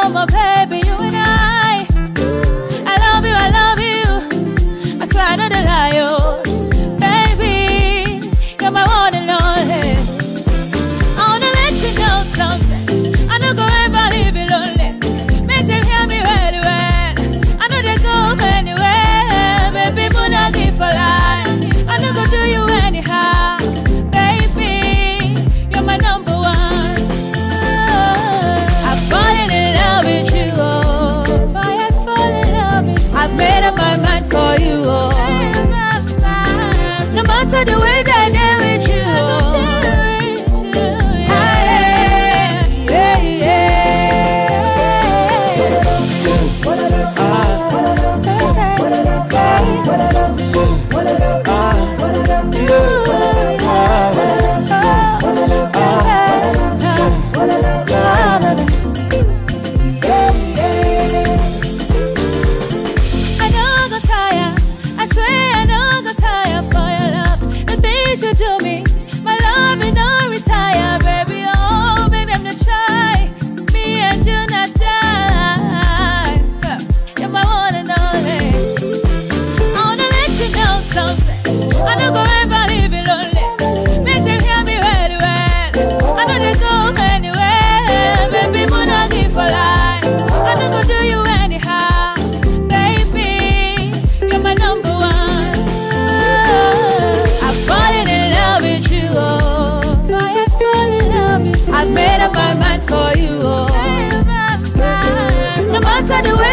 Oh, my baby, you and I love you, I love you. I swear I know the lie, oh. Baby, you're my one and only. I wanna let you know something. I don't go ever leave you lonely. Make them hear me very well. I know they go anywhere. Baby, but I give for life. I don't go do you anyhow. Baby, you're my number one. I'm falling in love with you, oh. I am falling in love with you. I've made up my mind for you, oh. No matter the way that I did with you, oh. Yeah, I know go tire. I swear I know go tire for your love. The things you do me, my love will not retire, baby. Oh, make them to try. Me and you not die. You're my one and only. I wanna let you know something. I don't go ever leave you lonely. Make them hear me very well. I know they go anywhere. Baby, but I give for life. I don't go do you anyhow. Baby, you're my number one. I'm falling in love with you, oh. I am falling in love with you. I've made up my mind for you, oh. No matter the way